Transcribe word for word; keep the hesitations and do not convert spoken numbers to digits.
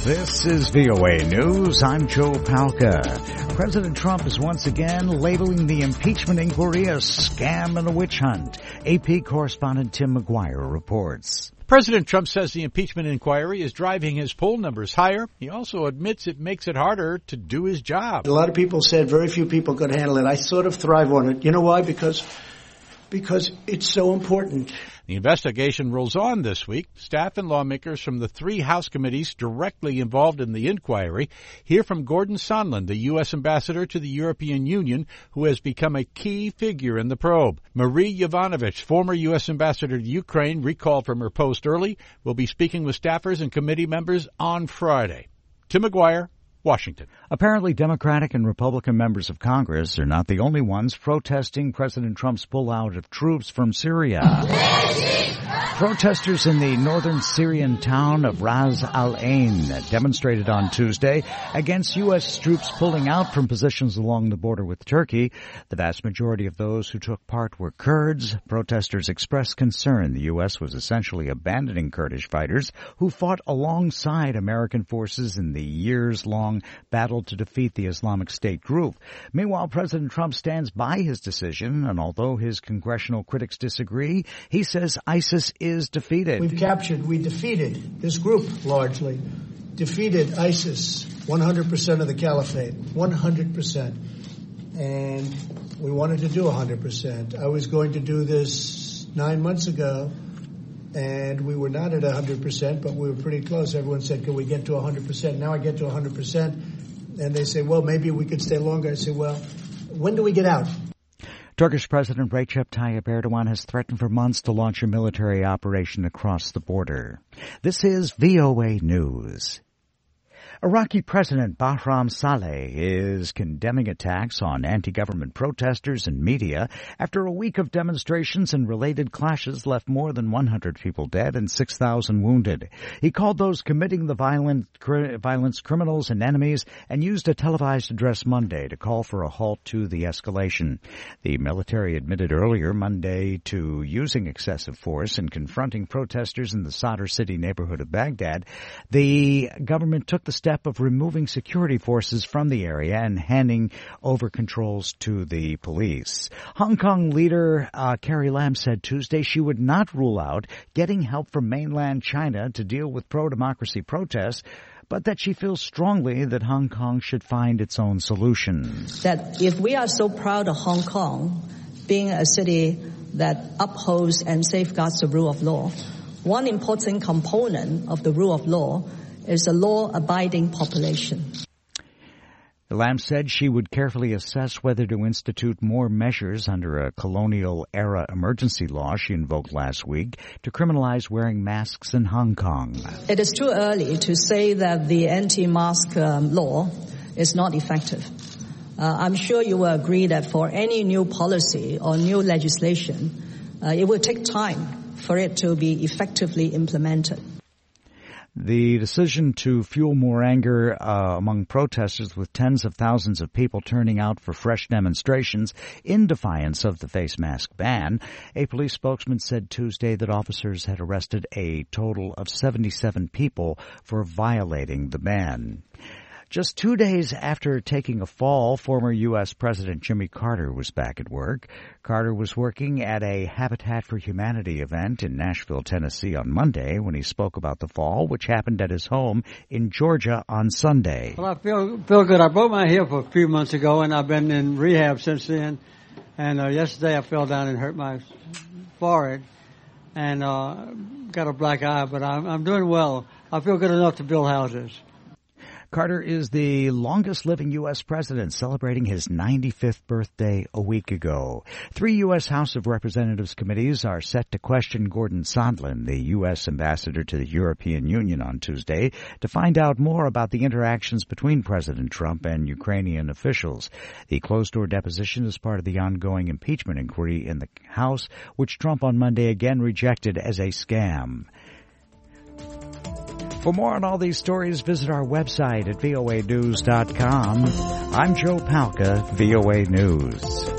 This is V O A News. I'm Joe Palca. President Trump is once again labeling the impeachment inquiry a scam and a witch hunt. A P correspondent Tim McGuire reports. President Trump says the impeachment inquiry is driving his poll numbers higher. He also admits it makes it harder to do his job. A lot of people said very few people could handle it. I sort of thrive on it. You know why? Because because it's so important. The investigation rolls on this week. Staff and lawmakers from the three House committees directly involved in the inquiry hear from Gordon Sondland, the U S ambassador to the European Union, who has become a key figure in the probe. Marie Yovanovitch, former U S ambassador to Ukraine, recalled from her post early, will be speaking with staffers and committee members on Friday. Tim McGuire, Washington. Apparently, Democratic and Republican members of Congress are not the only ones protesting President Trump's pullout of troops from Syria. Protesters in the northern Syrian town of Ras Al Ain demonstrated on Tuesday against U S troops pulling out from positions along the border with Turkey. The vast majority of those who took part were Kurds. Protesters expressed concern the U S was essentially abandoning Kurdish fighters who fought alongside American forces in the years-long battle to defeat the Islamic State group. Meanwhile, President Trump stands by his decision, and although his congressional critics disagree, he says ISIS is defeated. We've captured, we defeated this group largely, defeated ISIS, one hundred percent of the caliphate, one hundred percent. And we wanted to do one hundred percent. I was going to do this nine months ago, and we were not at one hundred percent, but we were pretty close. Everyone said, can we get to one hundred percent? Now I get to one hundred percent, and they say, well, maybe we could stay longer. I say, well, when do we get out? Turkish President Recep Tayyip Erdogan has threatened for months to launch a military operation across the border. This is V O A News. Iraqi President Bahram Saleh is condemning attacks on anti-government protesters and media after a week of demonstrations and related clashes left more than one hundred people dead and six thousand wounded. He called those committing the violent, cr- violence criminals and enemies and used a televised address Monday to call for a halt to the escalation. The military admitted earlier Monday to using excessive force and confronting protesters in the Sadr City neighborhood of Baghdad. The government took the step of removing security forces from the area and handing over controls to the police. Hong Kong leader uh, Carrie Lam said Tuesday she would not rule out getting help from mainland China to deal with pro-democracy protests, but that she feels strongly that Hong Kong should find its own solutions. That if we are so proud of Hong Kong being a city that upholds and safeguards the rule of law, one important component of the rule of law is a law-abiding population. Lam said she would carefully assess whether to institute more measures under a colonial-era emergency law she invoked last week to criminalize wearing masks in Hong Kong. It is too early to say that the anti-mask um, law is not effective. Uh, I'm sure you will agree that for any new policy or new legislation, uh, it will take time for it to be effectively implemented. The decision to fuel more anger uh, among protesters, with tens of thousands of people turning out for fresh demonstrations in defiance of the face mask ban. A police spokesman said Tuesday that officers had arrested a total of seventy-seven people for violating the ban. Just two days after taking a fall, former U S President Jimmy Carter was back at work. Carter was working at a Habitat for Humanity event in Nashville, Tennessee on Monday when he spoke about the fall, which happened at his home in Georgia on Sunday. Well, I feel feel good. I broke my hip a few months ago, and I've been in rehab since then. And uh, yesterday I fell down and hurt my forehead and uh, got a black eye, but I'm, I'm doing well. I feel good enough to build houses. Carter is the longest-living U S president, celebrating his ninety-fifth birthday a week ago. Three U S House of Representatives committees are set to question Gordon Sondland, the U S ambassador to the European Union, on Tuesday to find out more about the interactions between President Trump and Ukrainian officials. The closed-door deposition is part of the ongoing impeachment inquiry in the House, which Trump on Monday again rejected as a scam. For more on all these stories, visit our website at V O A news dot com. I'm Joe Palca, V O A News.